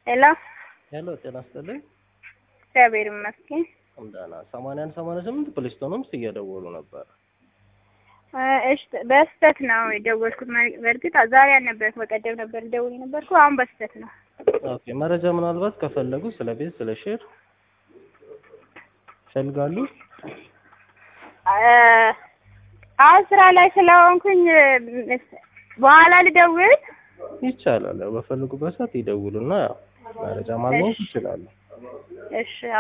ሄሎ ሄሎ ጤና ይስጥልኝ። እግዚአብሔር ይመስገን። እንደና 88 ፕሊስቶንስ እየደወሉ ነበር። እሺ በስተት ነው የደወልኩት። በእርግጥ ዛሬ አልነበርኩም፣ በቀደም ነበር ደውዬ ነበርኩ። አሁን በስተት ነው። ኦኬ መረጃ ምናልባት ከፈለጉ ስለ ቤት ስለ ሼር ፈልጋሉ? አሁን ስራ ላይ ስለሆንኩኝ በኋላ ልደውል ይቻላል። በፈልጉበት ሰዓት ይደውሉና ያው መረጃ ማግኘት ይችላሉ። እሺ